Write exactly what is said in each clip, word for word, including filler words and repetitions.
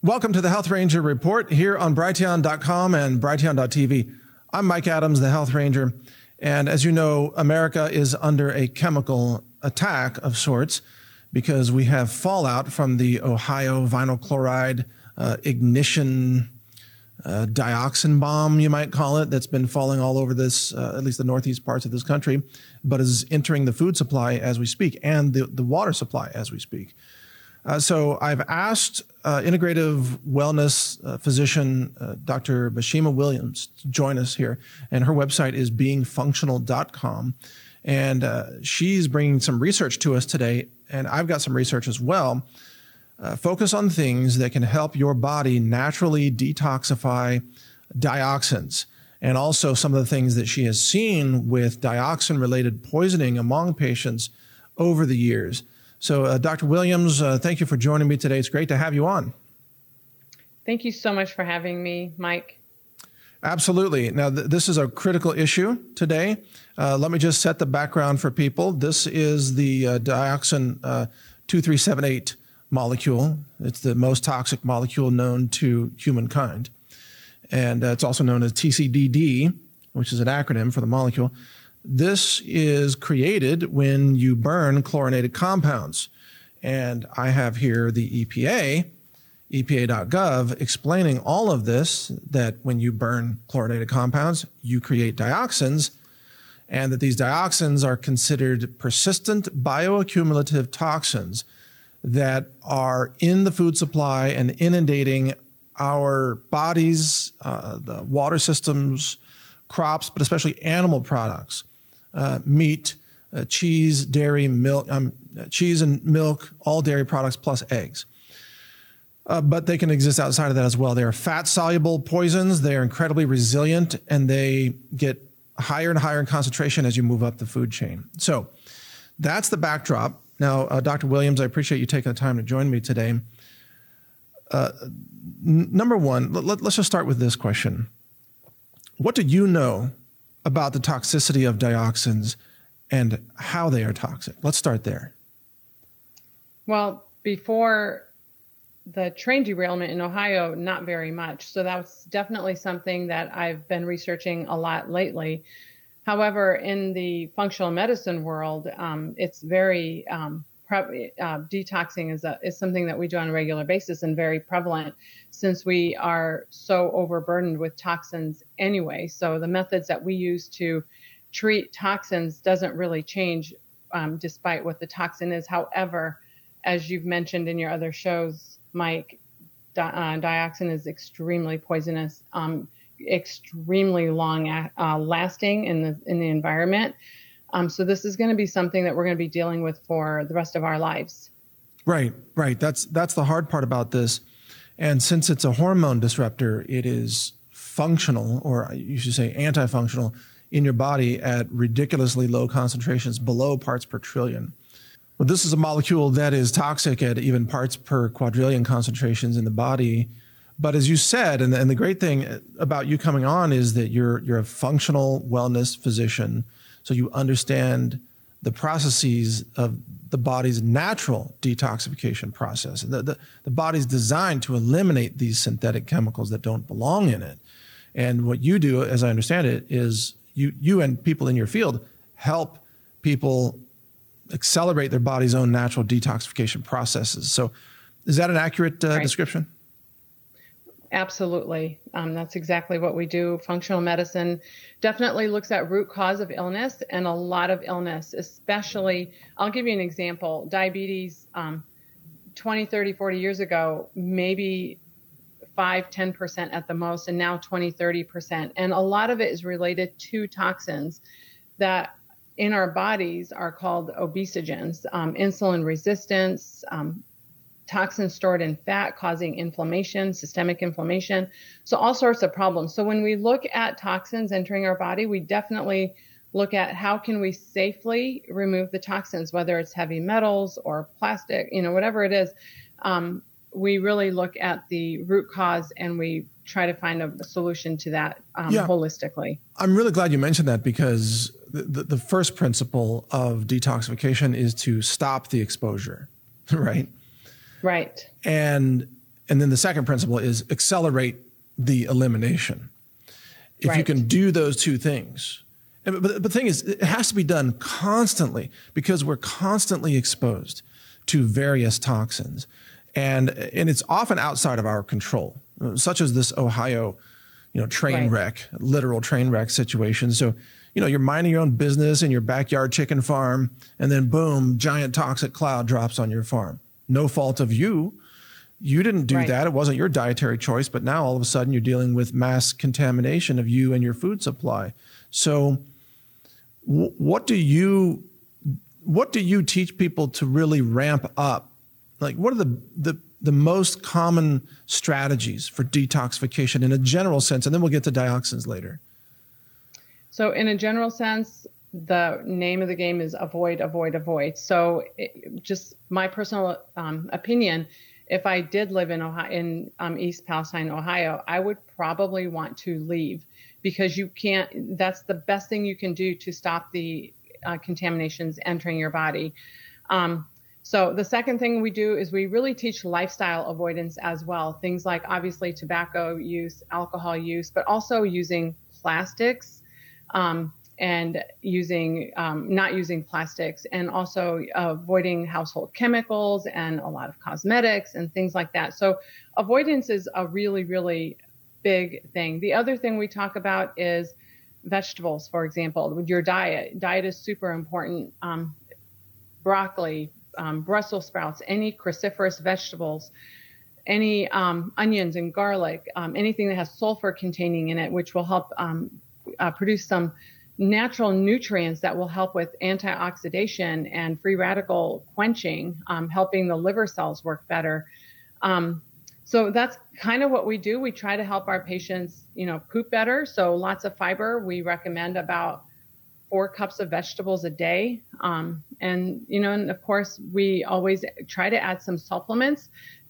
Welcome to the Health Ranger Report here on Brighteon dot com and Brighteon dot T V. I'm Mike Adams, the Health Ranger. And as you know, America is under a chemical attack of sorts because we have fallout from the Ohio vinyl chloride uh, ignition uh, dioxin bomb, you might call it, that's been falling all over this, uh, at least the northeast parts of this country, but is entering the food supply as we speak and the, the water supply as we speak. Uh, so I've asked uh, integrative wellness uh, physician uh, Doctor Bashima Williams to join us here, and her website is being functional dot com, and uh, she's bringing some research to us today, and I've got some research as well. Uh, focus on things that can help your body naturally detoxify dioxins, and also some of the things that she has seen with dioxin-related poisoning among patients over the years. So, uh, Doctor Williams, uh, thank you for joining me today. It's great to have you on. Thank you so much for having me, Mike. Absolutely. Now, th- this is a critical issue today. Uh, let me just set the background for people. This is the uh, dioxin uh, two three seven eight molecule. It's the most toxic molecule known to humankind. And uh, it's also known as T C D D, which is an acronym for the molecule. This is created when you burn chlorinated compounds. And I have here the E P A, E P A dot gov, explaining all of this, that when you burn chlorinated compounds, you create dioxins, and that these dioxins are considered persistent bioaccumulative toxins that are in the food supply and inundating our bodies, uh, the water systems, crops, but especially animal products. Uh, meat, uh, cheese, dairy, milk, um, cheese and milk, all dairy products plus eggs. Uh, but they can exist outside of that as well. They are fat-soluble poisons. They are incredibly resilient, and they get higher and higher in concentration as you move up the food chain. So that's the backdrop. Now, uh, Doctor Williams, I appreciate you taking the time to join me today. Uh, n- number one, let, let's just start with this question. What do you know about the toxicity of dioxins and how they are toxic? Let's start there. Well, before the train derailment in Ohio, not very much. So that was definitely something that I've been researching a lot lately. However, in the functional medicine world, um, it's very um, pre- uh, detoxing is a, is something that we do on a regular basis and very prevalent since we are so overburdened with toxins anyway. So the methods that we use to treat toxins doesn't really change um, despite what the toxin is. However, as you've mentioned in your other shows, Mike, di- uh, dioxin is extremely poisonous, um, extremely long uh, lasting in the in the environment. Um, so this is going to be something that we're going to be dealing with for the rest of our lives. Right, right. That's that's the hard part about this. And since it's a hormone disruptor, it is functional, or you should say anti-functional, in your body at ridiculously low concentrations, below parts per trillion. Well, this is a molecule that is toxic at even parts per quadrillion concentrations in the body. But as you said, and the, and the great thing about you coming on is that you're you're a functional wellness physician, so you understand the processes of the body's natural detoxification process. The, the, the body's designed to eliminate these synthetic chemicals that don't belong in it. And what you do, as I understand it, is you you and people in your field help people accelerate their body's own natural detoxification processes. So is that an accurate uh, right. description? Absolutely. Um, that's exactly what we do. Functional medicine definitely looks at root cause of illness, and a lot of illness, especially, I'll give you an example, diabetes, um, twenty, thirty, forty years ago, maybe five, ten percent at the most, and now twenty, thirty percent. And a lot of it is related to toxins that in our bodies are called obesogens, um, insulin resistance, um, toxins stored in fat causing inflammation, systemic inflammation, so all sorts of problems. So when we look at toxins entering our body, we definitely look at how can we safely remove the toxins, whether it's heavy metals or plastic, you know, whatever it is. Um, we really look at the root cause and we try to find a solution to that um, yeah. holistically. I'm really glad you mentioned that, because the, the, the first principle of detoxification is to stop the exposure, right? Right. And And then the second principle is accelerate the elimination. If Right. you can do those two things, and, but, but the thing is, it has to be done constantly because we're constantly exposed to various toxins. And, and it's often outside of our control, such as this Ohio, you know, train Right. wreck, literal train wreck situation. So, you know, you're minding your own business in your backyard chicken farm, and then boom, giant toxic cloud drops on your farm. No fault of you. You didn't do Right. that. It wasn't your dietary choice, but now all of a sudden you're dealing with mass contamination of you and your food supply. So w- what do you, what do you teach people to really ramp up? Like, what are the, the, the most common strategies for detoxification in a general sense? And then we'll get to dioxins later. So in a general sense, the name of the game is avoid, avoid, avoid. So it, just my personal um, opinion, if I did live in Ohio, in um, East Palestine, Ohio, I would probably want to leave because you can't, that's the best thing you can do to stop the uh, contaminations entering your body. Um, so the second thing we do is we really teach lifestyle avoidance as well. Things like obviously tobacco use, alcohol use, but also using plastics, um, and using, um, not using plastics, and also uh, avoiding household chemicals and a lot of cosmetics and things like that. So avoidance is a really, really big thing. The other thing we talk about is vegetables, for example, with your diet. Diet is super important. Um, broccoli, um, Brussels sprouts, any cruciferous vegetables, any um, onions and garlic, um, anything that has sulfur containing in it, which will help um, uh, produce some natural nutrients that will help with antioxidation and free radical quenching, um, helping the liver cells work better. Um, so that's kind of what we do. We try to help our patients, you know, poop better. So lots of fiber. We recommend about four cups of vegetables a day. Um, and, you know, and of course, we always try to add some supplements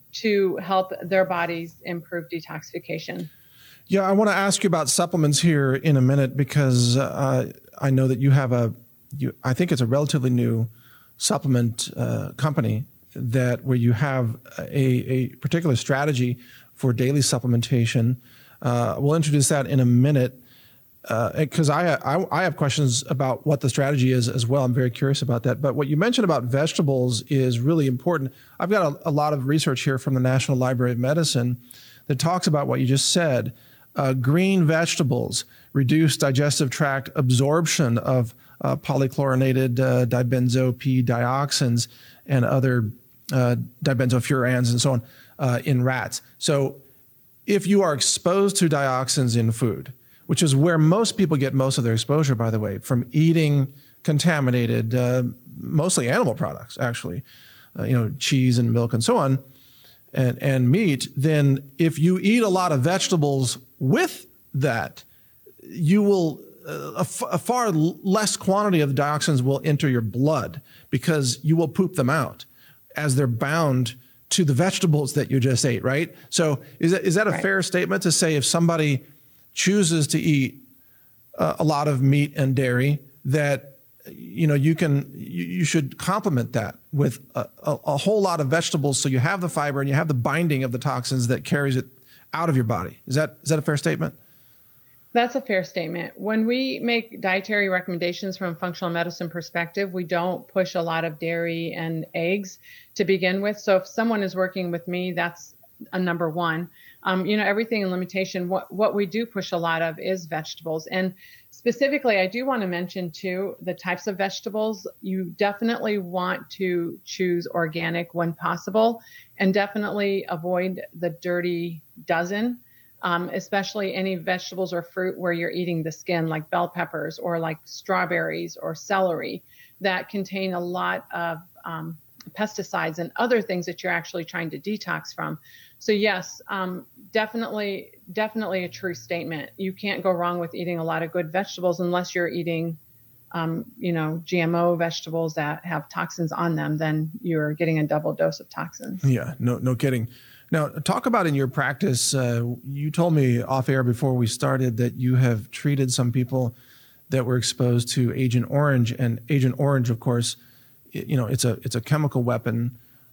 to help their bodies improve detoxification. Yeah, I want to ask you about supplements here in a minute because uh, I know that you have a, you, I think it's a relatively new supplement uh, company that where you have a, a particular strategy for daily supplementation. Uh, we'll introduce that in a minute because uh, I, I I have questions about what the strategy is as well. I'm very curious about that. But what you mentioned about vegetables is really important. I've got a, a lot of research here from the National Library of Medicine that talks about what you just said. Uh, green vegetables reduce digestive tract absorption of uh, polychlorinated uh, dibenzo P dioxins and other uh, dibenzofurans and so on uh, in rats. So if you are exposed to dioxins in food, which is where most people get most of their exposure, by the way, from eating contaminated, uh, mostly animal products, actually, uh, you know, cheese and milk and so on, and, and meat, then if you eat a lot of vegetables with that, you will, uh, a, f- a far less quantity of the dioxins will enter your blood because you will poop them out as they're bound to the vegetables that you just ate, right? So is that, is that a Right. fair statement to say if somebody chooses to eat uh, a lot of meat and dairy, that you know you can you, you should complement that with a, a, a whole lot of vegetables, so you have the fiber and you have the binding of the toxins that carries it out of your body. Is that is that a fair statement? That's a fair statement. When we make dietary recommendations from a functional medicine perspective, we don't push a lot of dairy and eggs to begin with. So if someone is working with me, that's a number one. Um, you know, everything in limitation, what, what we do push a lot of is vegetables. And specifically, I do want to mention too, the types of vegetables. You definitely want to choose organic when possible, and definitely avoid the dirty dozen. Um, especially any vegetables or fruit where you're eating the skin, like bell peppers or like strawberries or celery, that contain a lot of um, pesticides and other things that you're actually trying to detox from. So yes, um, definitely, definitely a true statement. You can't go wrong with eating a lot of good vegetables unless you're eating, um, you know, G M O vegetables that have toxins on them. Then you're getting a double dose of toxins. Yeah, no, no kidding. Now, talk about in your practice, uh, you told me off air before we started that you have treated some people that were exposed to Agent Orange, and Agent Orange, of course, you know, it's a it's a chemical weapon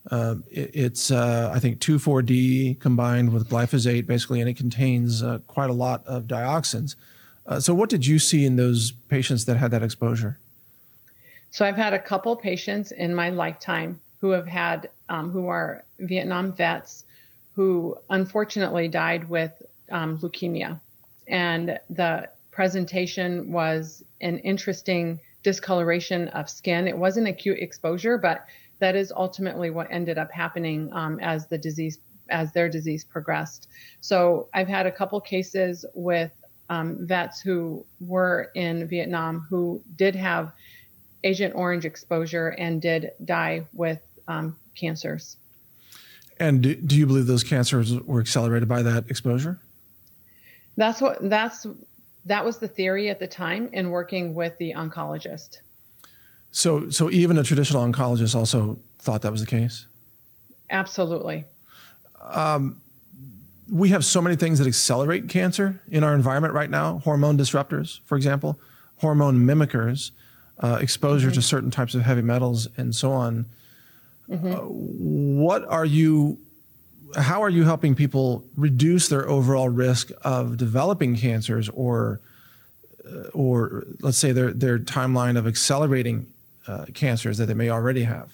Uh, it, it's, uh, I think, two four D combined with glyphosate, basically, and it contains uh, quite a lot of dioxins. Uh, so what did you see in those patients that had that exposure? So I've had a couple patients in my lifetime who have had, um, who are Vietnam vets who unfortunately died with um, leukemia. And the presentation was an interesting discoloration of skin. It wasn't acute exposure, but that is ultimately what ended up happening um, as the disease, as their disease progressed. So I've had a couple cases with um, vets who were in Vietnam who did have Agent Orange exposure and did die with um, cancers. And do, do you believe those cancers were accelerated by that exposure? That's what that's that was the theory at the time in working with the oncologist. So, so even a traditional oncologist also thought that was the case? Absolutely. Um, we have so many things that accelerate cancer in our environment right now. Hormone disruptors, for example, hormone mimickers, uh, exposure mm-hmm. to certain types of heavy metals, and so on. Mm-hmm. Uh, what are you, how are you helping people reduce their overall risk of developing cancers, or, uh, or let's say their, their timeline of accelerating uh, cancers that they may already have?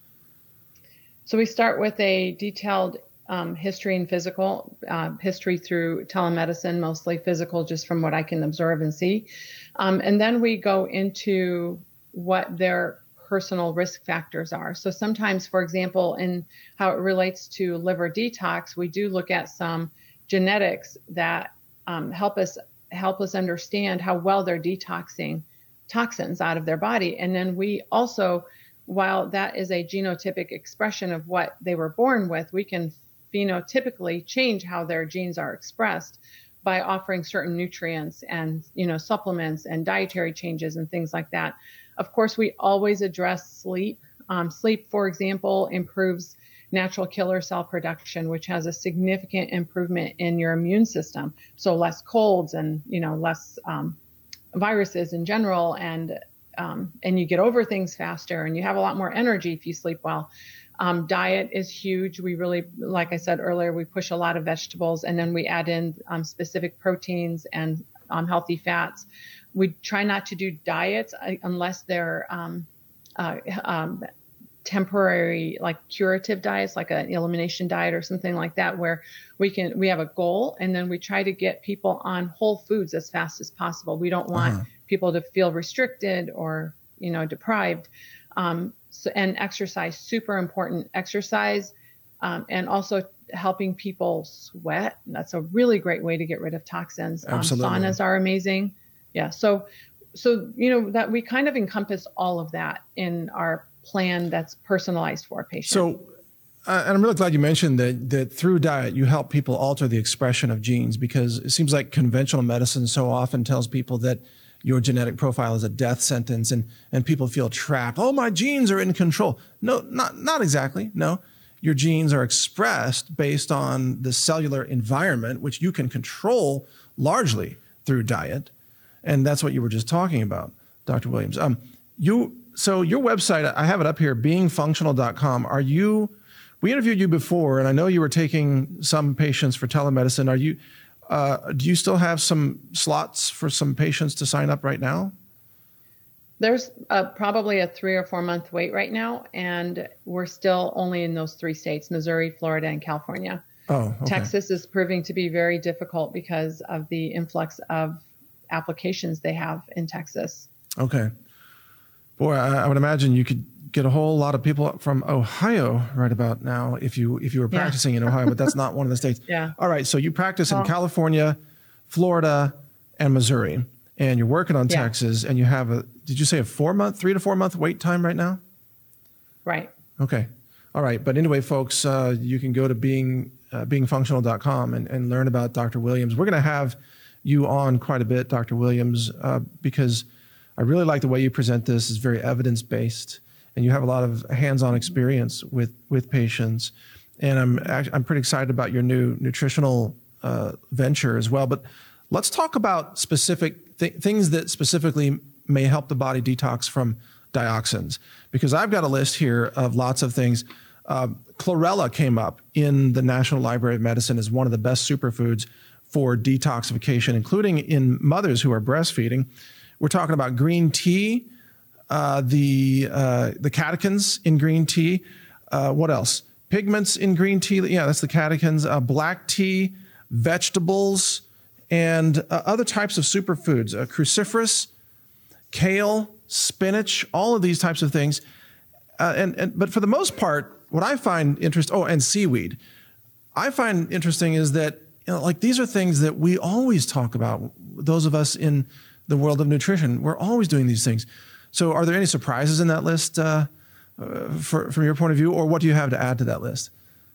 So we start with a detailed um, history and physical, uh, history through telemedicine, mostly physical, just from what I can observe and see. Um, and then we go into what their personal risk factors are. So sometimes, for example, in how it relates to liver detox, we do look at some genetics that um, help us help us understand how well they're detoxing toxins out of their body. And then we also, while that is a genotypic expression of what they were born with, we can phenotypically change how their genes are expressed by offering certain nutrients and, you know, supplements and dietary changes and things like that. Of course, we always address sleep. Um, sleep, for example, improves natural killer cell production, which has a significant improvement in your immune system. So less colds and, you know, less um, viruses in general, and um, and you get over things faster, and you have a lot more energy if you sleep well. Um, diet is huge. We really, like I said earlier, we push a lot of vegetables, and then we add in um, specific proteins and um, healthy fats. We try not to do diets uh, unless they're um, uh, um, temporary, like curative diets, like an elimination diet or something like that, where we can we have a goal, and then we try to get people on whole foods as fast as possible. We don't want uh-huh. people to feel restricted or, you know, deprived. Um, so, and exercise, super important. Exercise, um, and also helping people sweat. That's a really great way to get rid of toxins. Um, saunas are amazing. Yeah. So, so, you know, that we kind of encompass all of that in our plan that's personalized for a patient. So, uh, and I'm really glad you mentioned that, that through diet, you help people alter the expression of genes, because it seems like conventional medicine so often tells people that your genetic profile is a death sentence, and, and people feel trapped. Oh, my genes are in control. No, not, not exactly. No, your genes are expressed based on the cellular environment, which you can control largely through diet. And that's what you were just talking about, Doctor Williams. Um, you, so your website, I have it up here, being functional dot com. Are you, we interviewed you before, and I know you were taking some patients for telemedicine. Are you, uh, do you still have some slots for some patients to sign up right now? There's uh, probably a three or four month wait right now, and we're still only in those three states, Missouri, Florida, and California. Oh, okay. Texas is proving to be very difficult because of the influx of applications they have in Texas. Okay. Boy, I, I would imagine you could get a whole lot of people from Ohio right about now if you if you were practicing yeah. in Ohio, but that's not one of the states. Yeah. All right. So you practice well, in California, Florida, and Missouri, and you're working on yeah. Texas, and you have a, did you say a four month, three to four month wait time right now? Right. Okay. All right. But anyway, folks, uh, you can go to being, uh, being functional dot com and, and learn about Doctor Williams. We're going to have you on quite a bit, Doctor Williams, uh, because I really like the way you present this. It's very evidence-based, and you have a lot of hands-on experience with, with patients. And I'm actually, I'm pretty excited about your new nutritional uh, venture as well. But let's talk about specific th- things that specifically may help the body detox from dioxins, because I've got a list here of lots of things. Chlorella came up in the National Library of Medicine as one of the best superfoods for detoxification, including in mothers who are breastfeeding. We're talking about green tea, uh, the uh, the catechins in green tea. Uh, what else? Pigments in green tea. Yeah, that's the catechins. Uh, black tea, vegetables, and uh, other types of superfoods. Uh, cruciferous, kale, spinach, all of these types of things. Uh, and, and but for the most part, what I find interesting, oh, and seaweed. I find interesting is that, you know, like these are things that we always talk about, those of us in the world of nutrition. We're always doing these things. So are there any surprises in that list uh, uh, for, from your point of view, or what do you have to add to that list?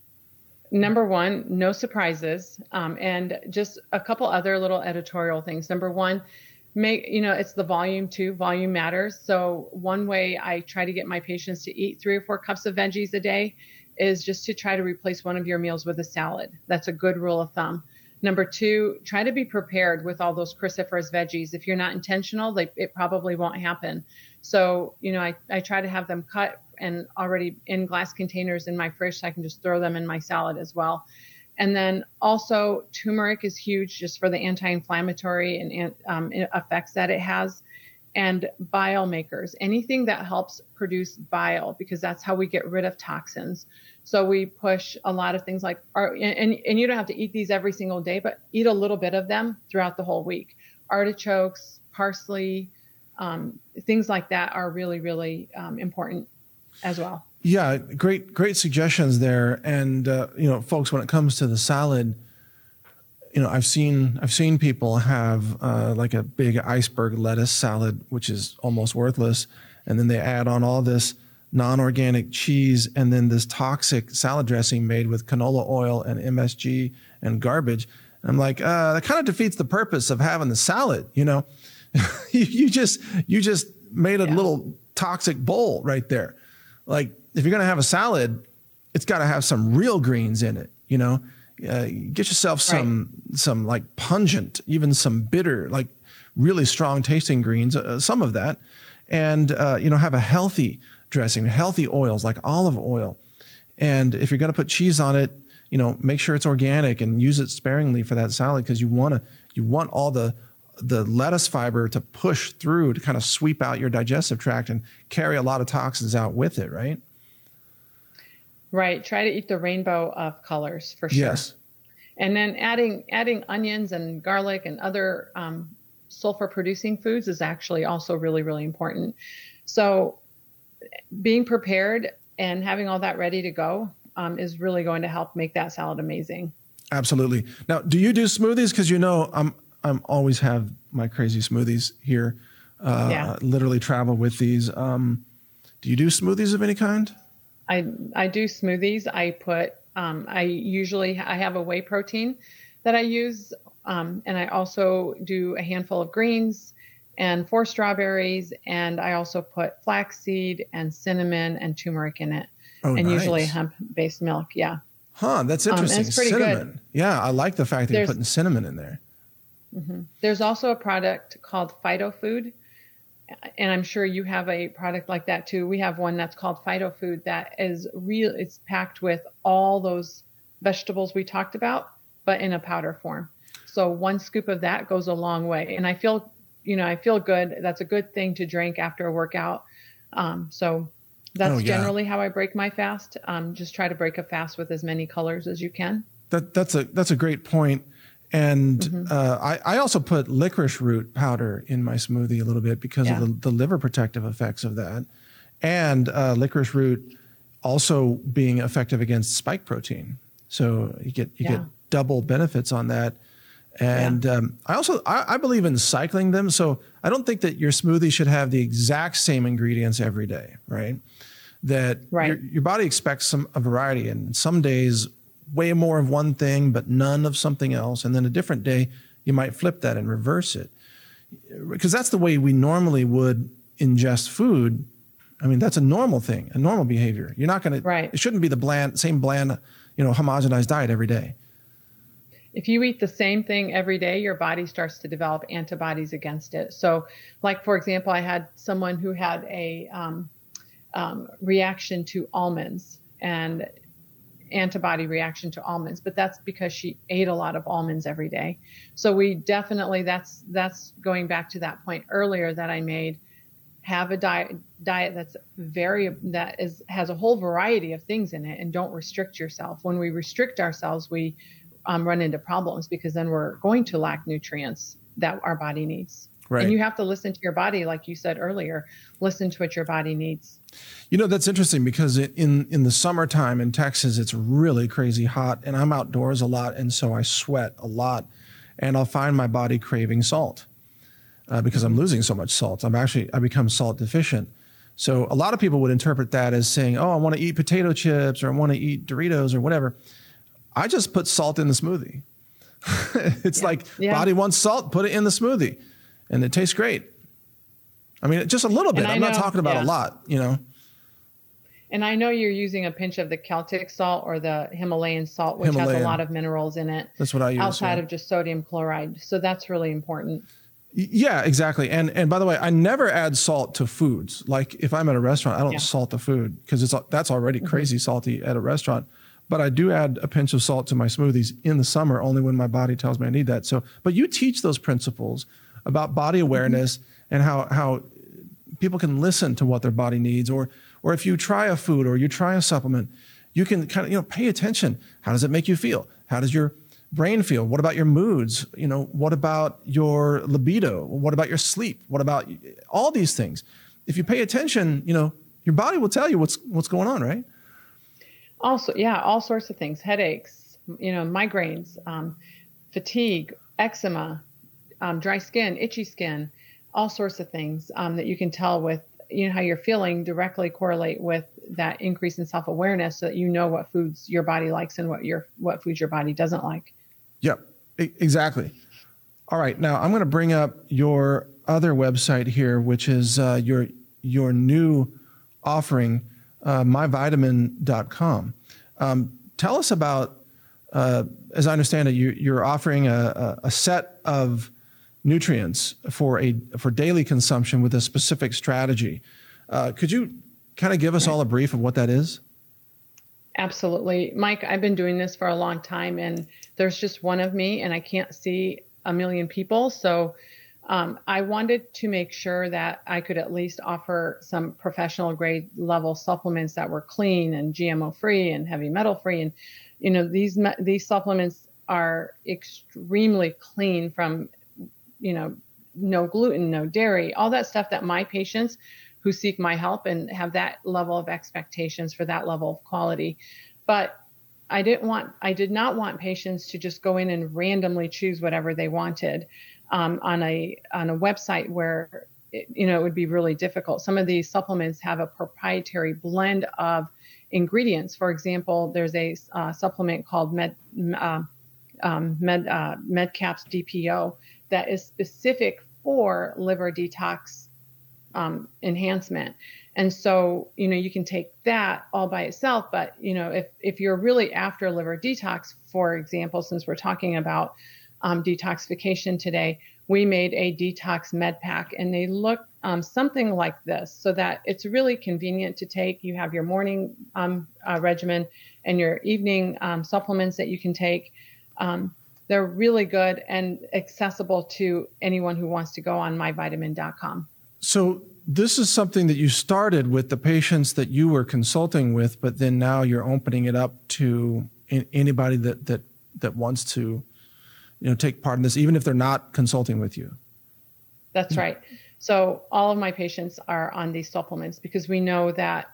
Number one, no surprises. Um, and just a couple other little editorial things. Number one, make, you know, it's the volume too. Volume matters. So one way I try to get my patients to eat three or four cups of veggies a day is just to try to replace one of your meals with a salad. That's a good rule of thumb. Number two, try to be prepared with all those cruciferous veggies. If you're not intentional, they, it probably won't happen. So, you know, I, I try to have them cut and already in glass containers in my fridge so I can just throw them in my salad as well. And then also turmeric is huge just for the anti-inflammatory and um, effects that it has. And bile makers, anything that helps produce bile, because that's how we get rid of toxins. So we push a lot of things like, and, and you don't have to eat these every single day, but eat a little bit of them throughout the whole week. Artichokes, parsley, um, things like that are really, really um, important as well. Yeah, great, great suggestions there. And, uh, you know, folks, when it comes to the salad, you know, I've seen, I've seen people have uh, like a big iceberg lettuce salad, which is almost worthless. And then they add on all this non-organic cheese and then this toxic salad dressing made with canola oil and M S G and garbage. And I'm like, uh, that kind of defeats the purpose of having the salad. You know, you, you just, you just made a yeah. little toxic bowl right there. Like, if you're going to have a salad, it's got to have some real greens in it, you know, uh, get yourself some, right. some like pungent, even some bitter, like really strong tasting greens, uh, some of that. And, uh, you know, have a healthy dressing, healthy oils like olive oil. And if you're going to put cheese on it, you know, make sure it's organic and use it sparingly for that salad, because you want to, you want all the, the lettuce fiber to push through to kind of sweep out your digestive tract and carry a lot of toxins out with it, right? Right. Try to eat the rainbow of colors for sure. Yes. And then adding adding onions and garlic and other um, sulfur producing foods is actually also really, really important. So being prepared and having all that ready to go um, is really going to help make that salad amazing. Absolutely. Now, do you do smoothies? Because, you know, I'm I'm always have my crazy smoothies here. Uh, yeah. Literally travel with these. Um, do you do smoothies of any kind? I I do smoothies. I put um, I usually I have a whey protein that I use, um, and I also do a handful of greens and four strawberries, and I also put flaxseed and cinnamon and turmeric in it, oh, and nice. Usually hemp-based milk. Yeah. Huh. That's interesting. Um, it's pretty cinnamon. Good. Yeah, I like the fact that There's, you're putting cinnamon in there. Mm-hmm. There's also a product called PhytoFood. And I'm sure you have a product like that too. We have one that's called PhytoFood that is real. It's packed with all those vegetables we talked about, but in a powder form. So one scoop of that goes a long way. And I feel, you know, I feel good. That's a good thing to drink after a workout. Um, so that's oh, yeah. generally how I break my fast. Um, just try to break a fast with as many colors as you can. That that's a that's a great point. And mm-hmm. uh, I, I also put licorice root powder in my smoothie a little bit because yeah. of the, the liver protective effects of that. And uh, licorice root also being effective against spike protein. So you get you yeah. get double benefits on that. And yeah. um, I also, I, I believe in cycling them. So I don't think that your smoothie should have the exact same ingredients every day, right? That right. Your, your body expects some a variety, and some days way more of one thing, but none of something else. And then a different day, you might flip that and reverse it. Because that's the way we normally would ingest food. I mean, that's a normal thing, a normal behavior. You're not going to, right. It shouldn't be the bland, same bland, you know, homogenized diet every day. If you eat the same thing every day, your body starts to develop antibodies against it. So like, for example, I had someone who had a um, um, reaction to almonds. and antibody reaction to almonds, but that's because she ate a lot of almonds every day. So we definitely, that's that's going back to that point earlier that I made. Have a diet diet that's very that is has a whole variety of things in it, and don't restrict yourself. When we restrict ourselves, we um, run into problems, because then we're going to lack nutrients that our body needs. Right. And you have to listen to your body, like you said earlier. Listen to what your body needs. You know, that's interesting, because in in the summertime in Texas, it's really crazy hot, and I'm outdoors a lot, and so I sweat a lot, and I'll find my body craving salt. Uh, because I'm losing so much salt. I'm actually, I become salt deficient. So a lot of people would interpret that as saying, oh, I want to eat potato chips, or I want to eat Doritos or whatever. I just put salt in the smoothie. It's yeah. like, yeah. body wants salt, put it in the smoothie. And it tastes great. I mean, just a little bit. I'm know, not talking about yeah. a lot, you know. And I know you're using a pinch of the Celtic salt or the Himalayan salt, which Himalayan. has a lot of minerals in it. That's what I use. Outside yeah. of just sodium chloride. So that's really important. Yeah, exactly. And and by the way, I never add salt to foods. Like if I'm at a restaurant, I don't yeah. salt the food, because it's that's already mm-hmm. crazy salty at a restaurant. But I do add a pinch of salt to my smoothies in the summer, only when my body tells me I need that. So, but you teach those principles about body awareness mm-hmm. and how how people can listen to what their body needs, or or if you try a food or you try a supplement, you can kind of, you know, pay attention. How does it make you feel? How does your brain feel? What about your moods? You know, what about your libido? What about your sleep? What about all these things? If you pay attention, you know, your body will tell you what's what's going on, right? Also, yeah, all sorts of things: headaches, you know, migraines, um, fatigue, eczema, um, dry skin, itchy skin, all sorts of things um, that you can tell with, you know, how you're feeling directly correlate with that increase in self-awareness, so that you know what foods your body likes and what your what foods your body doesn't like. Yep, exactly. All right, now I'm going to bring up your other website here, which is uh, your your new offering, uh, my vitamin dot com. Um, tell us about, uh, as I understand it, you, you're offering a, a set of nutrients for a for daily consumption with a specific strategy. Uh, could you kind of give us all a brief of what that is? Absolutely. Mike, I've been doing this for a long time, and there's just one of me, and I can't see a million people. So um, I wanted to make sure that I could at least offer some professional grade level supplements that were clean and G M O free and heavy metal free. And, you know, these, these supplements are extremely clean from, you know, no gluten, no dairy, all that stuff that my patients who seek my help and have that level of expectations for that level of quality. But I didn't want, I did not want patients to just go in and randomly choose whatever they wanted um, on a on a website where, it, you know, it would be really difficult. Some of these supplements have a proprietary blend of ingredients. For example, there's a uh, supplement called Med, uh, um, Med uh, MedCaps D P O that is specific for liver detox Um, enhancement. And so, you know, you can take that all by itself, but, you know, if, if you're really after liver detox, for example, since we're talking about um, detoxification today, we made a detox med pack, and they look um, something like this, so that it's really convenient to take. You have your morning um, uh, regimen and your evening um, supplements that you can take. Um, they're really good and accessible to anyone who wants to go on my vitamin dot com. So this is something that you started with the patients that you were consulting with, but then now you're opening it up to anybody that that that wants to, you know, take part in this, even if they're not consulting with you. That's right. So all of my patients are on these supplements, because we know that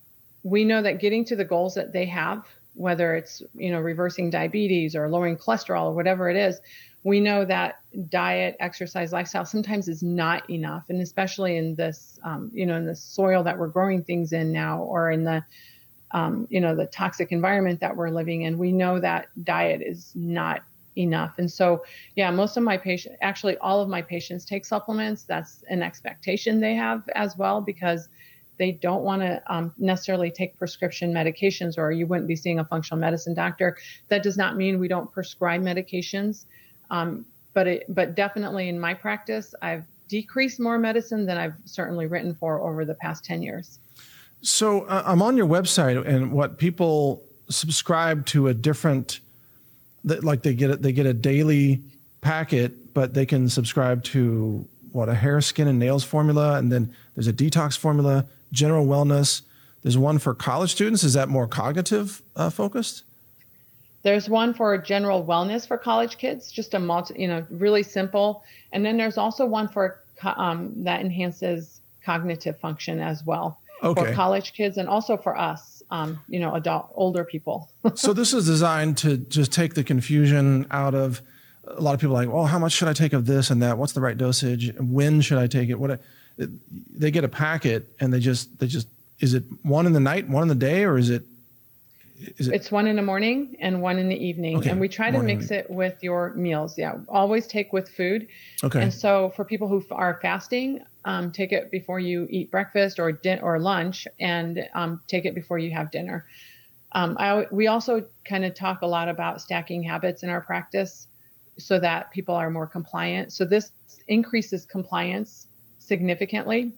we know that getting to the goals that they have, whether it's, you know, reversing diabetes or lowering cholesterol or whatever it is, we know that diet, exercise, lifestyle sometimes is not enough. And especially in this, um, you know, in the soil that we're growing things in now, or in the, um, you know, the toxic environment that we're living in, we know that diet is not enough. And so, yeah, most of my patients, actually all of my patients take supplements. That's an expectation they have as well, because they don't want to um, necessarily take prescription medications, or you wouldn't be seeing a functional medicine doctor. That does not mean we don't prescribe medications. Um, but it, but definitely in my practice, I've decreased more medicine than I've certainly written for over the past ten years. So uh, I'm on your website, and what people subscribe to a different, like they get it, they get a daily packet, but they can subscribe to what, a hair, skin, and nails formula, and then there's a detox formula, general wellness. There's one for college students. Is that more cognitive uh, focused? There's one for general wellness for college kids, just a multi, you know, really simple. And then there's also one for um, that enhances cognitive function as well. Okay. For college kids and also for us, um, you know, adult, older people. So this is designed to just take the confusion out of a lot of people. Like, well, how much should I take of this and that? What's the right dosage? When should I take it? What? It, they get a packet and they just they just is it one in the night, one in the day, or is it? Is it? It's one in the morning and one in the evening, okay. And we try to morning. mix it with your meals. Yeah, always take with food. Okay. And so for people who are fasting, um, take it before you eat breakfast or din- or lunch, and um, take it before you have dinner. Um, I, we also kind of talk a lot about stacking habits in our practice, so that people are more compliant. So this increases compliance significantly.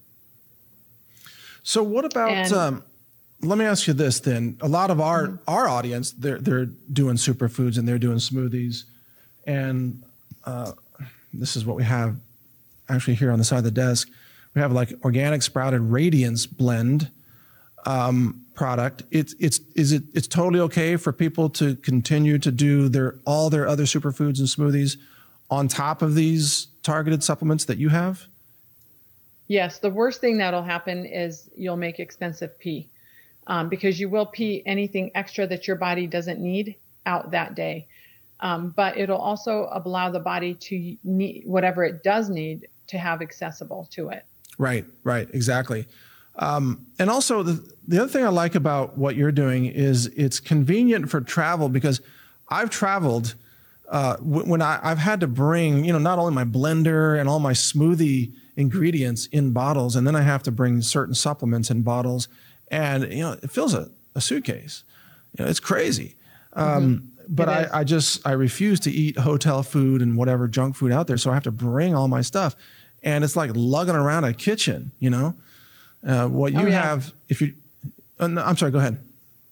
So what about? And, um, Let me ask you this then. A lot of our, mm-hmm. our audience, they're, they're doing superfoods and they're doing smoothies. And uh, this is what we have actually here on the side of the desk. We have like organic sprouted Radiance blend um, product. It's, it's, is it, it's totally okay for people to continue to do their, all their other superfoods and smoothies on top of these targeted supplements that you have? Yes. The worst thing that'll happen is you'll make expensive pee. Um, because you will pee anything extra that your body doesn't need out that day. Um, but it'll also allow the body to need whatever it does need to have accessible to it. Right, right, exactly. Um, and also the, the other thing I like about what you're doing is it's convenient for travel, because I've traveled uh, w- when I, I've had to bring, you know, not only my blender and all my smoothie ingredients in bottles, and then I have to bring certain supplements in bottles. And, you know, it fills a, a suitcase. You know, it's crazy. Um, mm-hmm. But I, I just, I refuse to eat hotel food and whatever junk food out there. So I have to bring all my stuff. And it's like lugging around a kitchen, you know. Uh, what you oh, yeah. have, if you, uh, no, I'm sorry, go ahead.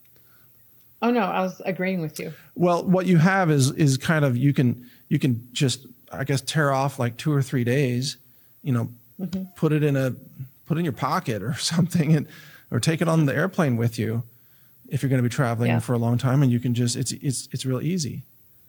Oh, no, I was agreeing with you. Well, what you have is, is kind of, you can, you can just, I guess, tear off like two or three days, you know, mm-hmm. put it in a, put it in your pocket or something, and, or take it on the airplane with you if you're going to be traveling yeah. for a long time, and you can just, it's, it's, it's real easy.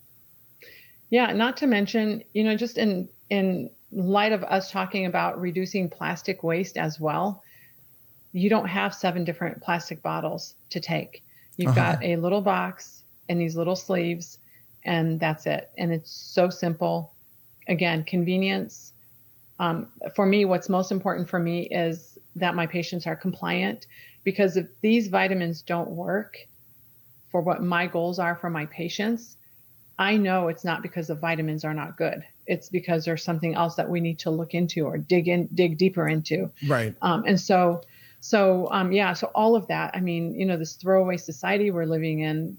Yeah. Not to mention, you know, just in, in light of us talking about reducing plastic waste as well, you don't have seven different plastic bottles to take. You've uh-huh. got a little box and these little sleeves, and that's it. And it's so simple. Again, convenience. Um, for me, what's most important for me is that my patients are compliant, because if these vitamins don't work for what my goals are for my patients, I know it's not because the vitamins are not good. It's because there's something else that we need to look into or dig in, dig deeper into. Right. Um, and so, so, um, yeah, so all of that, I mean, you know, this throwaway society we're living in,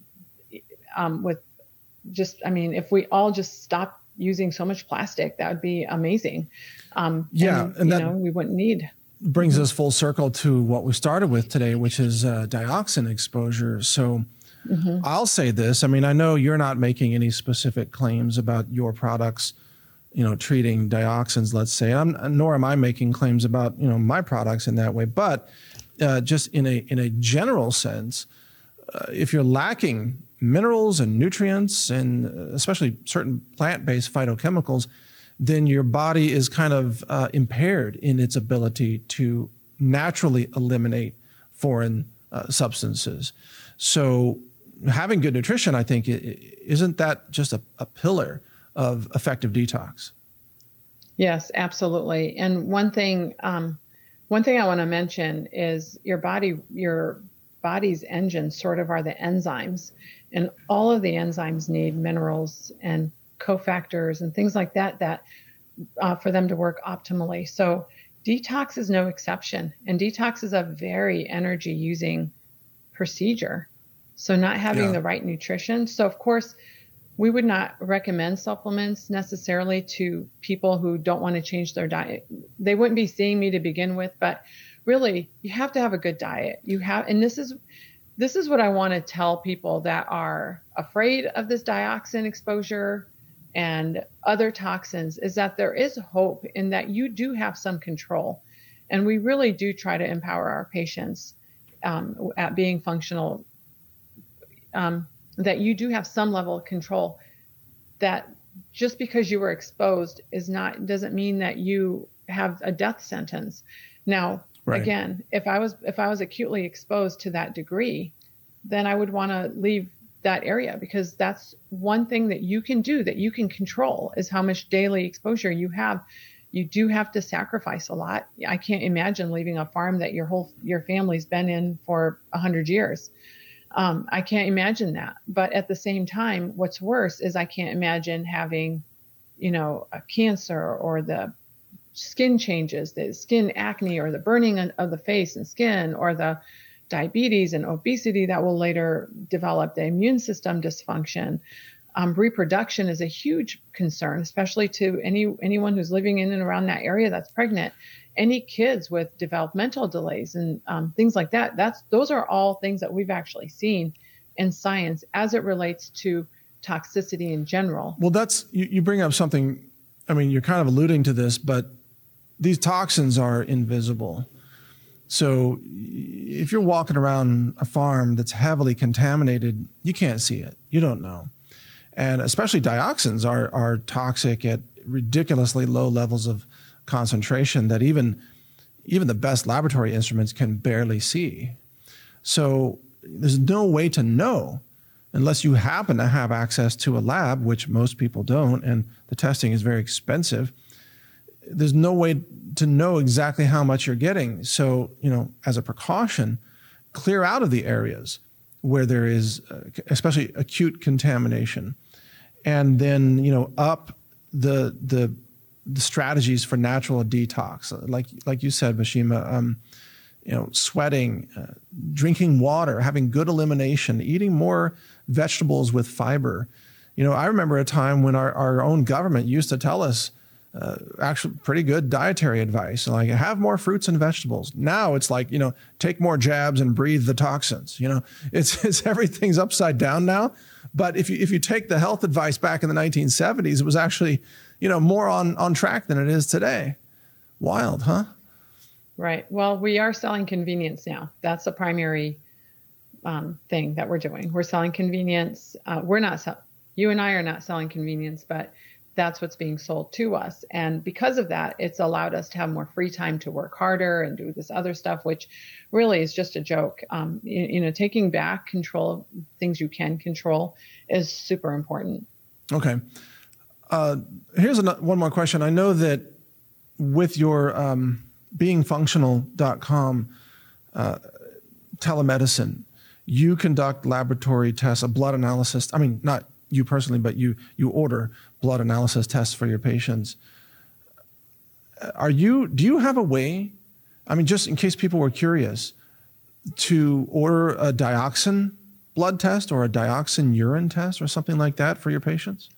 um, with just, I mean, if we all just stop using so much plastic, that would be amazing. Um, yeah. And, and you that know, we wouldn't need. Brings mm-hmm. us full circle to what we started with today, which is uh, dioxin exposure. So mm-hmm. I'll say this. I mean, I know you're not making any specific claims about your products, you know, treating dioxins, let's say, I'm, nor am I making claims about, you know, my products in that way. But uh, just in a in a general sense, uh, if you're lacking minerals and nutrients, and especially certain plant-based phytochemicals, then your body is kind of uh, impaired in its ability to naturally eliminate foreign uh, substances. So having good nutrition, I think, isn't that just a, a pillar of effective detox? Yes, absolutely. And one thing, um, one thing I want to mention is your body, your body's engines sort of are the enzymes, and all of the enzymes need minerals and cofactors and things like that, that uh, for them to work optimally. So detox is no exception, and detox is a very energy using procedure. So not having yeah. the right nutrition. So of course, we would not recommend supplements necessarily to people who don't want to change their diet. They wouldn't be seeing me to begin with, but really, you have to have a good diet. You have, and this is, this is what I want to tell people that are afraid of this dioxin exposure and other toxins, is that there is hope in that you do have some control. And we really do try to empower our patients um, at being functional, um, that you do have some level of control, that just because you were exposed is not, doesn't mean that you have a death sentence. Now, right. Again, if I was, if I was acutely exposed to that degree, then I would want to leave that area, because that's one thing that you can do, that you can control, is how much daily exposure you have. You do have to sacrifice a lot. I can't imagine leaving a farm that your whole, your family's been in for a hundred years. Um, I can't imagine that. But at the same time, what's worse is I can't imagine having, you know, a cancer, or the skin changes, the skin acne, or the burning of the face and skin, or the diabetes and obesity that will later develop, the immune system dysfunction. Um, reproduction is a huge concern, especially to any anyone who's living in and around that area that's pregnant. Any kids with developmental delays and um, things like that. That's those are all things that we've actually seen in science as it relates to toxicity in general. Well, that's you, you bring up something. I mean, you're kind of alluding to this, but these toxins are invisible. So if you're walking around a farm that's heavily contaminated, you can't see it. You don't know. And especially dioxins are, are toxic at ridiculously low levels of concentration that even, even the best laboratory instruments can barely see. So there's no way to know unless you happen to have access to a lab, which most people don't, and the testing is very expensive. There's no way to know exactly how much you're getting. So, you know, as a precaution, clear out of the areas where there is, uh, especially acute contamination, and then, you know, up the the, the strategies for natural detox, like like you said, Mishima. Um, you know, sweating, uh, drinking water, having good elimination, eating more vegetables with fiber. You know, I remember a time when our, our own government used to tell us uh, actually pretty good dietary advice, like have more fruits and vegetables. Now it's like, you know, take more jabs and breathe the toxins. You know, it's, it's everything's upside down now. But if you, if you take the health advice back in the nineteen seventies, it was actually, you know, more on, on track than it is today. Wild, huh? Right. Well, we are selling convenience now. That's the primary um, thing that we're doing. We're selling convenience. Uh, we're not, sell- you and I are not selling convenience, but that's what's being sold to us. And because of that, it's allowed us to have more free time to work harder and do this other stuff, which really is just a joke. Um, you, you know, taking back control of things you can control is super important. Okay. Uh, here's another, one more question. I know that with your um, being functional dot com uh, telemedicine, you conduct laboratory tests, a blood analysis. I mean, not you personally, but you you order blood analysis tests for your patients. Are you, do you have a way, I mean, just in case people were curious, to order a dioxin blood test or a dioxin urine test or something like that for your patients?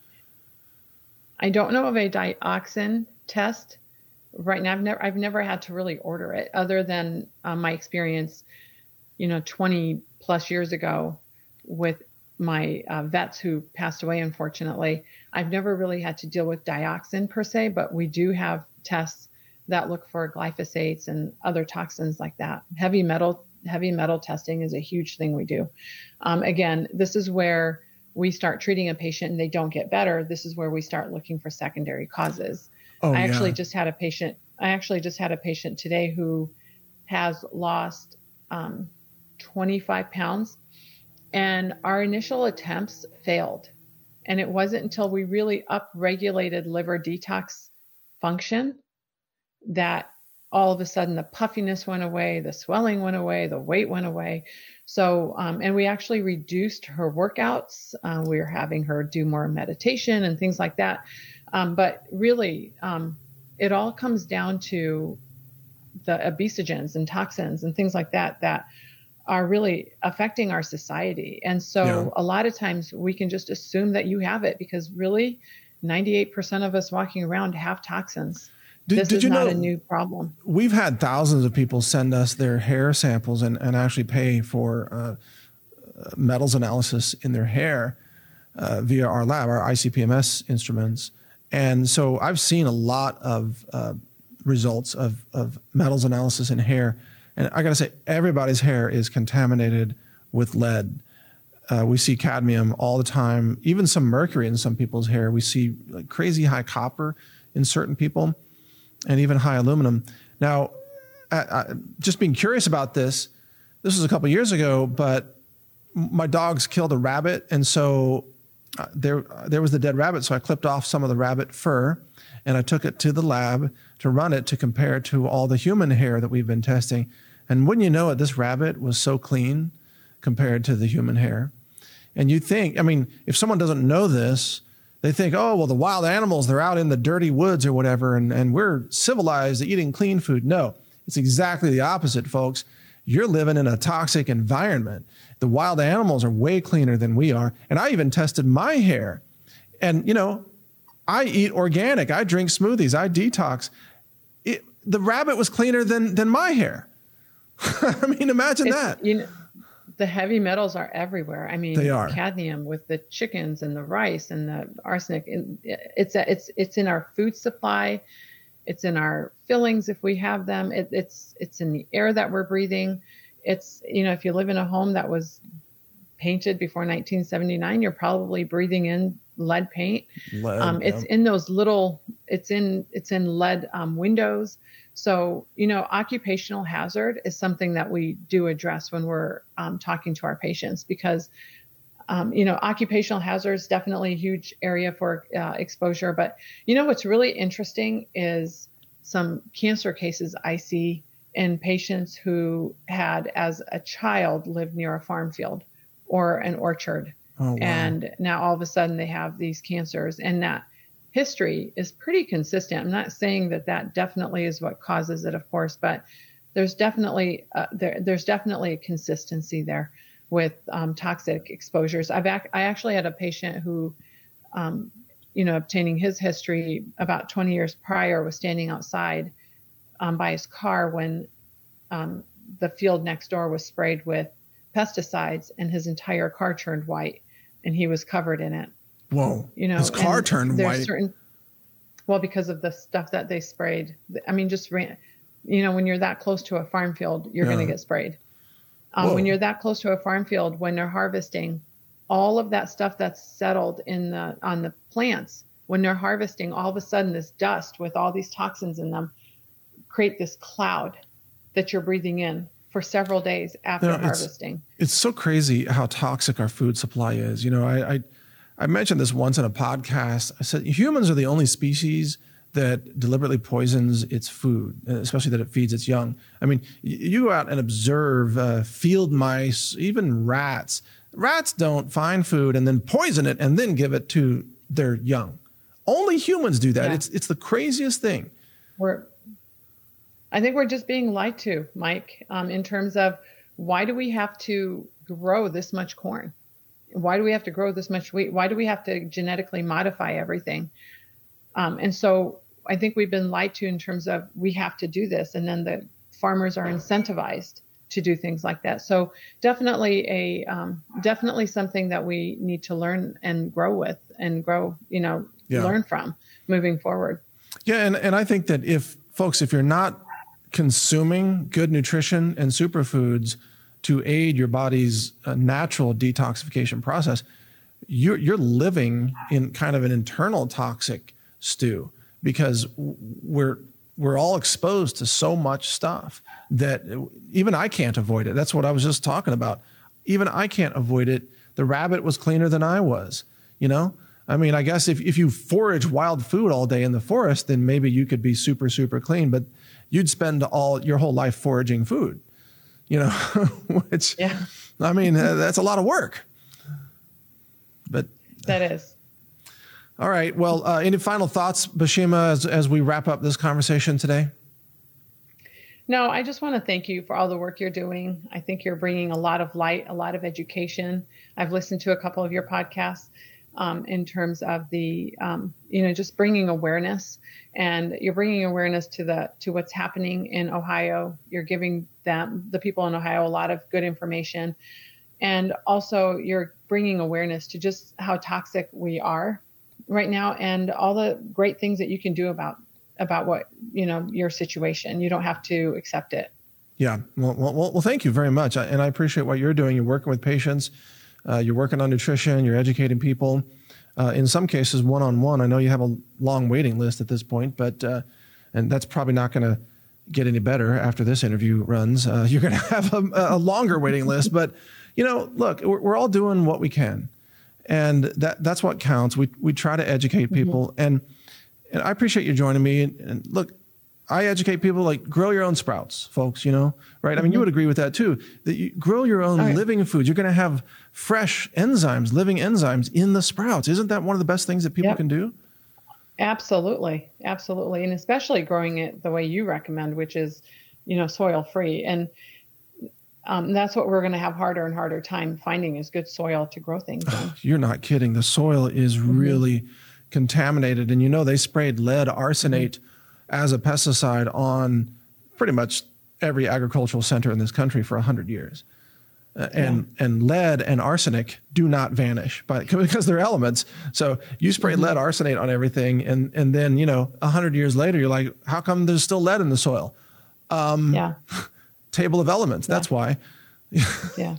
I don't know of a dioxin test right now. I've never, I've never had to really order it, other than um, my experience, you know, twenty plus years ago with my uh, vets who passed away, unfortunately. I've never really had to deal with dioxin per se, but we do have tests that look for glyphosates and other toxins like that. Heavy metal, heavy metal testing is a huge thing we do. Um, again, this is where we start treating a patient and they don't get better. This is where we start looking for secondary causes. Oh, I actually yeah. just had a patient, I actually just had a patient today who has lost um, twenty-five pounds. And our initial attempts failed. And it wasn't until we really upregulated liver detox function that all of a sudden the puffiness went away, the swelling went away, the weight went away. So, um, and we actually reduced her workouts. Uh, we were having her do more meditation and things like that. Um, but really, um, it all comes down to the obesogens and toxins and things like that, that are really affecting our society. And so yeah. a lot of times we can just assume that you have it, because really ninety-eight percent of us walking around have toxins. Did, this did is you not know, a new problem. We've had thousands of people send us their hair samples and, and actually pay for uh, metals analysis in their hair uh, via our lab, our I C P M S instruments. And so I've seen a lot of uh, results of, of metals analysis in hair. And I got to say, everybody's hair is contaminated with lead. Uh, we see cadmium all the time, even some mercury in some people's hair. We see like crazy high copper in certain people and even high aluminum. Now, I, I, just being curious about this, this was a couple years ago, but my dogs killed a rabbit. And so uh, there, there was the dead rabbit. So I clipped off some of the rabbit fur and I took it to the lab to run it to compare it to all the human hair that we've been testing. And wouldn't you know it, this rabbit was so clean compared to the human hair. And you think, I mean, if someone doesn't know this, they think, oh, well, the wild animals, they're out in the dirty woods or whatever, and, and we're civilized eating clean food. No, it's exactly the opposite, folks. You're living in a toxic environment. The wild animals are way cleaner than we are. And I even tested my hair. And, you know, I eat organic. I drink smoothies. I detox. It, the rabbit was cleaner than, than my hair. I mean, imagine it's, that. You know, the heavy metals are everywhere. I mean, they are. Cadmium with the chickens and the rice and the arsenic. It's it's it's in our food supply. It's in our fillings if we have them. It, it's it's in the air that we're breathing. It's, you know, if you live in a home that was painted before nineteen seventy-nine, you're probably breathing in lead paint. Lead, um, it's yeah. in those little. It's in it's in lead um, windows. So, you know, occupational hazard is something that we do address when we're um, talking to our patients because, um, you know, occupational hazard is definitely a huge area for uh, exposure. But, you know, what's really interesting is some cancer cases I see in patients who had, as a child, lived near a farm field or an orchard. Oh, wow. And now all of a sudden they have these cancers, and that history is pretty consistent. I'm not saying that that definitely is what causes it, of course, but there's definitely uh, there, there's definitely a consistency there with um, toxic exposures. I've ac- I actually had a patient who, um, you know, obtaining his history about twenty years prior, was standing outside um, by his car when um, the field next door was sprayed with pesticides, and his entire car turned white, and he was covered in it. Whoa, you know, his car and turned there's white. Certain, well, because of the stuff that they sprayed. I mean, just, ran, you know, when you're that close to a farm field, you're Yeah. going to get sprayed. Um, when Whoa. you're that close to a farm field, when they're harvesting, all of that stuff that's settled in the on the plants, when they're harvesting, all of a sudden this dust with all these toxins in them create this cloud that you're breathing in for several days after You know, it's- harvesting. It's so crazy how toxic our food supply is. You know, I, I I mentioned this once in a podcast. I said humans are the only species that deliberately poisons its food, especially that it feeds its young. I mean, you go out and observe uh, field mice, even rats. Rats don't find food and then poison it and then give it to their young. Only humans do that. Yeah. It's it's the craziest thing. We're, I think we're just being lied to, Mike, um, in terms of why do we have to grow this much corn? Why do we have to grow this much wheat? Why do we have to genetically modify everything? Um, and so I think we've been lied to in terms of we have to do this, and then the farmers are incentivized to do things like that. So definitely a um, definitely something that we need to learn and grow with and grow, you know, Yeah. learn from moving forward. Yeah, and, and I think that if folks, if you're not consuming good nutrition and superfoods to aid your body's uh, natural detoxification process, you're, you're living in kind of an internal toxic stew because we're we're all exposed to so much stuff that even I can't avoid it. That's what I was just talking about. Even I can't avoid it. The rabbit was cleaner than I was, you know? I mean, I guess if, if you forage wild food all day in the forest, then maybe you could be super, super clean, but you'd spend all your whole life foraging food, you know, which, Yeah. I mean, uh, that's a lot of work. But That is. all right. Well, uh, any final thoughts, Bashima, as, as we wrap up this conversation today? No, I just want to thank you for all the work you're doing. I think you're bringing a lot of light, a lot of education. I've listened to a couple of your podcasts. um, in terms of the, um, you know, just bringing awareness, and you're bringing awareness to the, to what's happening in Ohio. You're giving them, the people in Ohio, a lot of good information. And also you're bringing awareness to just how toxic we are right now, and all the great things that you can do about, about what, you know, your situation. You don't have to accept it. Yeah. Well, well, well thank you very much. And I appreciate what you're doing. You're working with patients, uh, you're working on nutrition, you're educating people, uh, in some cases one-on-one. I know you have a long waiting list at this point, but, uh, and that's probably not going to get any better after this interview runs. Uh, you're going to have a, a longer waiting list, but you know, look, we're, we're all doing what we can, and that that's what counts. We, we try to educate people, mm-hmm. and, and I appreciate you joining me. And, and look, I educate people, like, grow your own sprouts, folks, you know, right? Mm-hmm. I mean, you would agree with that too, that you grow your own right. living foods. You're going to have fresh enzymes, living enzymes in the sprouts. Isn't that one of the best things that people yep. can do? Absolutely. Absolutely. And especially growing it the way you recommend, which is, you know, soil free. And um, that's what we're going to have harder and harder time finding, is good soil to grow things in. You're not kidding. The soil is mm-hmm. really contaminated. And, you know, they sprayed lead arsenate mm-hmm. as a pesticide on pretty much every agricultural center in this country for a hundred years. Uh, and, yeah. and lead and arsenic do not vanish by, because they're elements. So you spray mm-hmm. lead arsenate on everything. And, and then, you know, a hundred years later, you're like, how come there's still lead in the soil? Um, yeah. Table of elements. Yeah. That's why. Yeah.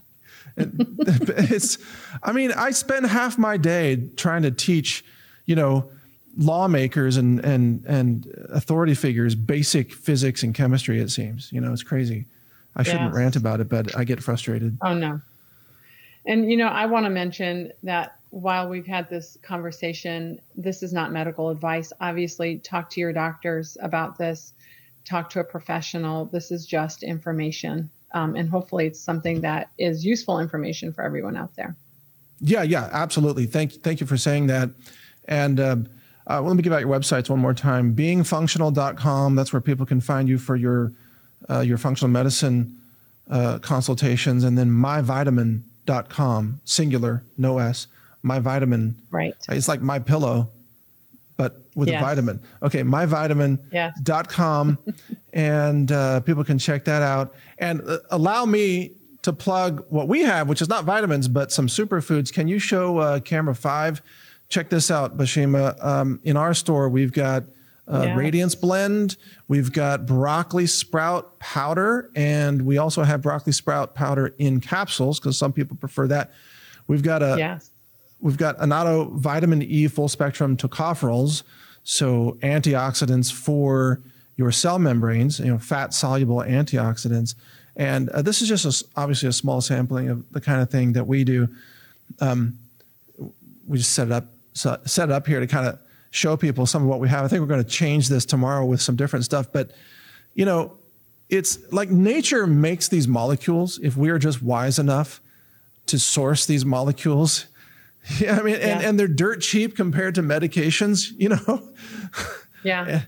It's, I mean, I spend half my day trying to teach, you know, lawmakers and, and, and authority figures basic physics and chemistry, it seems. You know, it's crazy. I shouldn't yes. rant about it, but I get frustrated. Oh, no. And, you know, I want to mention that while we've had this conversation, this is not medical advice. Obviously, talk to your doctors about this. Talk to a professional. This is just information. Um, and hopefully it's something that is useful information for everyone out there. Yeah, yeah, absolutely. Thank, thank you for saying that. And uh, uh, well, let me give out your websites one more time. being functional dot com. That's where people can find you for your uh, your functional medicine uh, consultations. And then my vitamin dot com, singular, no S. MyVitamin. Right. It's like My Pillow, but with yes. a vitamin. Okay, my vitamin dot com. Yes. And uh, people can check that out. And uh, allow me to plug what we have, which is not vitamins, but some superfoods. Can you show uh, camera five? Check this out, Bashima. Um, in our store, we've got uh, yes. Radiance Blend. We've got broccoli sprout powder. And we also have broccoli sprout powder in capsules, because some people prefer that. We've got a... Yes. We've got Annatto Vitamin E Full Spectrum Tocopherols, so antioxidants for your cell membranes, you know, fat-soluble antioxidants. And uh, this is just a, obviously a small sampling of the kind of thing that we do. Um, we just set it up, so, set it up here to kind of show people some of what we have. I think we're going to change this tomorrow with some different stuff. But, you know, it's like nature makes these molecules if we are just wise enough to source these molecules. Yeah, I mean, yeah. And, and they're dirt cheap compared to medications, you know? Yeah.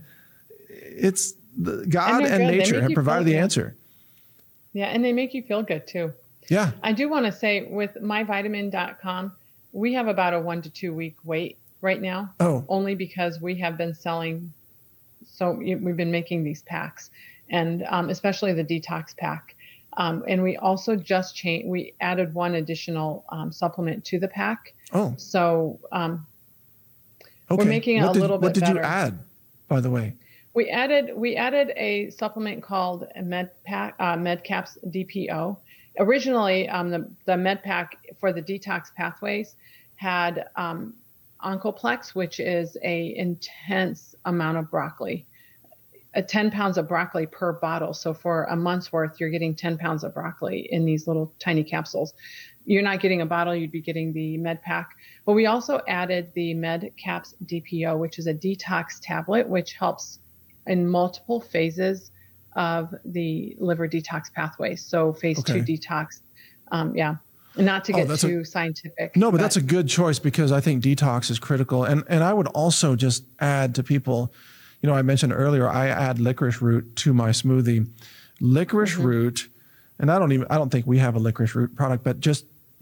It's the, God and, and nature have provided the answer. Yeah, and they make you feel good too. Yeah. I do want to say with my vitamin dot com, we have about a one to two week wait right now. Oh. Only because we have been selling, so we've been making these packs, and um, especially the detox pack. Um, and we also just changed, we added one additional um, supplement to the pack. Oh. So um, okay. we're making it what a did, little bit What did better. you add, by the way? We added we added a supplement called MedPack, uh, MedCaps D P O. Originally, um, the, the MedPack for the detox pathways had um, Oncoplex, which is a intense amount of broccoli. Uh, ten pounds of broccoli per bottle. So for a month's worth, you're getting ten pounds of broccoli in these little tiny capsules. You're not getting a bottle, you'd be getting the MedPack. But we also added the MedCaps D P O, which is a detox tablet, which helps in multiple phases of the liver detox pathway. So phase okay. two detox. Um, yeah. Not to get oh, too a, scientific. No, but, but that's a good choice, because I think detox is critical. And, and I would also just add to people, you know, I mentioned earlier, I add licorice root to my smoothie. Licorice mm-hmm. root, and I don't even, I don't think we have a licorice root product, but just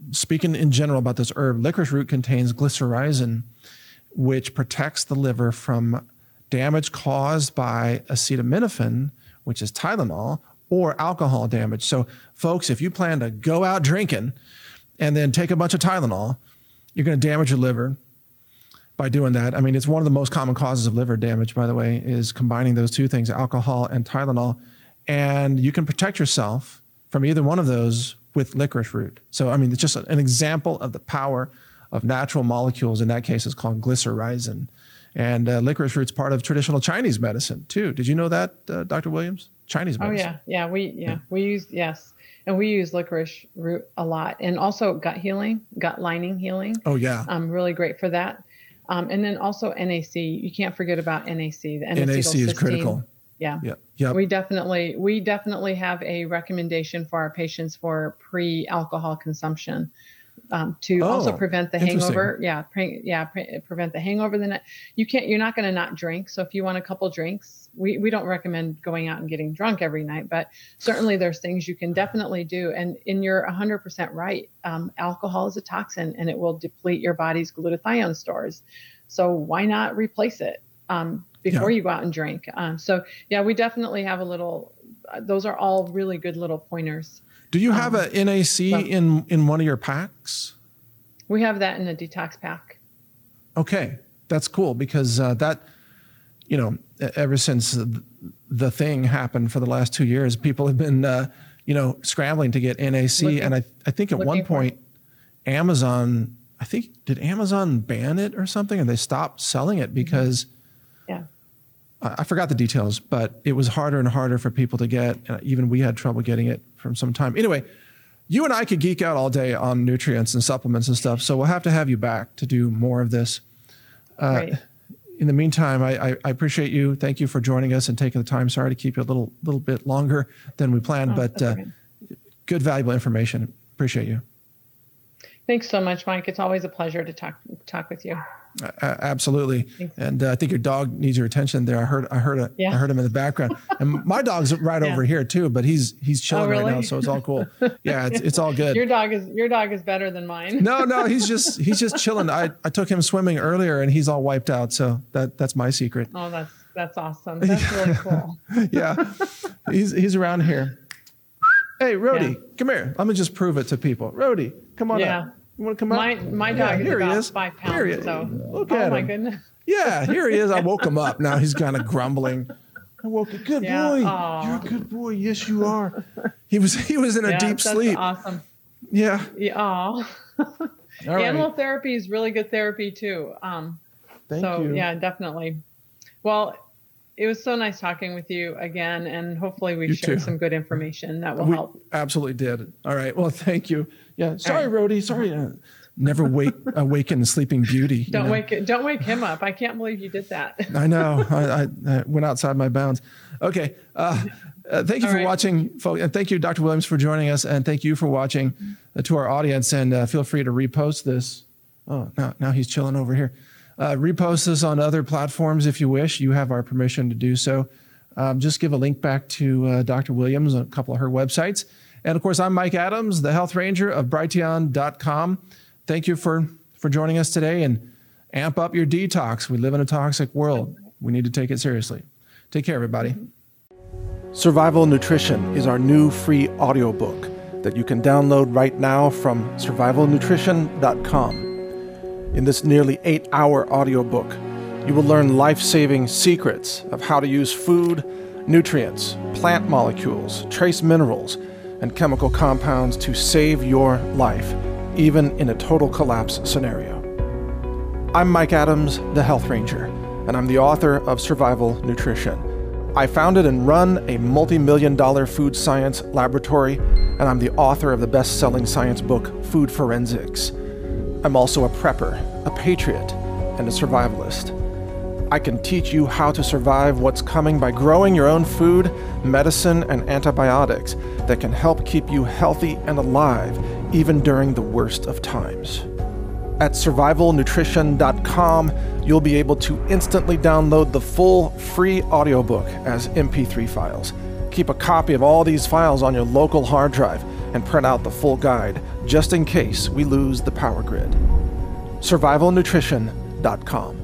speaking in general about this herb, licorice root contains glycyrrhizin, which protects the liver from damage caused by acetaminophen, which is Tylenol, or alcohol damage. So folks, if you plan to go out drinking and then take a bunch of Tylenol, you're going to damage your liver by doing that. I mean, it's one of the most common causes of liver damage, by the way, is combining those two things, alcohol and Tylenol. And you can protect yourself from either one of those with licorice root. So, I mean, it's just an example of the power of natural molecules. In that case, it's called glycyrrhizin. And uh, licorice root's part of traditional Chinese medicine too. Did you know that, uh, Doctor Williams? Chinese medicine. Oh yeah, yeah. We yeah, yeah we use yes, and we use licorice root a lot, and also gut healing, gut lining healing. Oh yeah, um, really great for that. Um, and then also N A C. You can't forget about N A C. The N A C is critical. Yeah. Yeah. Yep. We definitely we definitely have a recommendation for our patients for pre-alcohol consumption. Um, to oh, also prevent the hangover. Yeah. Pre, yeah. Pre, prevent the hangover. The night you can't, you're not going to not drink. So if you want a couple drinks, we, we don't recommend going out and getting drunk every night, but certainly there's things you can definitely do. And, and you're a hundred percent right. Um, alcohol is a toxin and it will deplete your body's glutathione stores. So why not replace it, um, before yeah. you go out and drink? Um, so yeah, we definitely have a little, uh, those are all really good little pointers. Do you have um, a N A C so, in, in one of your packs? We have that in a detox pack. Okay. That's cool because uh, that, you know, ever since the thing happened for the last two years, people have been, uh, you know, scrambling to get N A C. Looking, and I, I think at one point, Amazon, I think, did Amazon ban it or something? And they stopped selling it because, yeah, I, I forgot the details, but it was harder and harder for people to get. And even we had trouble getting it from some time. Anyway, you and I could geek out all day on nutrients and supplements and stuff. So we'll have to have you back to do more of this. Uh, right. In the meantime, I, I, I appreciate you. Thank you for joining us and taking the time. Sorry to keep you a little little bit longer than we planned, oh, but uh, okay. Good, valuable information. Appreciate you. Thanks so much, Mike. It's always a pleasure to talk talk with you. Uh, absolutely. Thanks. And uh, I think your dog needs your attention there. I heard I heard a, yeah. I heard him in the background. And my dog's right yeah. over here too, but he's he's chilling oh, really? right now, so it's all cool. Yeah, it's it's all good. Your dog is your dog is better than mine. No, no, he's just he's just chilling. I, I took him swimming earlier and he's all wiped out, so that that's my secret. Oh, that's that's awesome. That's really cool. Yeah. He's he's around here. Hey, Rhodey, yeah. come here. Let me just prove it to people. Rhodey, come on yeah. up. You want to come up? My my dog yeah, is about is. five pounds. Here he is. So look oh at my him. goodness. Yeah, here he is. I woke him up. Now he's kind of grumbling. I woke him. Good yeah. boy. Aww. You're a good boy. Yes, you are. He was he was in a yeah, deep that's sleep. Awesome. Yeah. Yeah. Aw. Animal right. therapy is really good therapy too. Um, Thank so, you. Yeah, definitely. Well, it was so nice talking with you again, and hopefully we shared some good information that will we help. Absolutely did. All right. Well, thank you. Yeah. Sorry, right. Rhodey. Sorry. Uh, never wake awaken the sleeping beauty. Don't you know? wake don't wake him up. I can't believe you did that. I know. I, I, I went outside my bounds. Okay. Uh, uh, thank you All for right. watching, folks, and thank you, Doctor Williams, for joining us, and thank you for watching uh, to our audience. And uh, feel free to repost this. Oh, now now he's chilling over here. Uh, repost this on other platforms if you wish. You have our permission to do so. Um, just give a link back to uh, Doctor Williams on a couple of her websites. And of course, I'm Mike Adams, the Health Ranger of Brighteon dot com. Thank you for, for joining us today, and amp up your detox. We live in a toxic world. We need to take it seriously. Take care, everybody. Survival Nutrition is our new free audiobook that you can download right now from survival nutrition dot com. In this nearly eight-hour audiobook, you will learn life-saving secrets of how to use food, nutrients, plant molecules, trace minerals, and chemical compounds to save your life, even in a total collapse scenario. I'm Mike Adams, the Health Ranger, and I'm the author of Survival Nutrition. I founded and run a multi-million dollar food science laboratory, and I'm the author of the best-selling science book, Food Forensics. I'm also a prepper, a patriot, and a survivalist. I can teach you how to survive what's coming by growing your own food, medicine, and antibiotics that can help keep you healthy and alive even during the worst of times. At survival nutrition dot com, you'll be able to instantly download the full free audiobook as M P three files. Keep a copy of all these files on your local hard drive and print out the full guide just in case we lose the power grid. survival nutrition dot com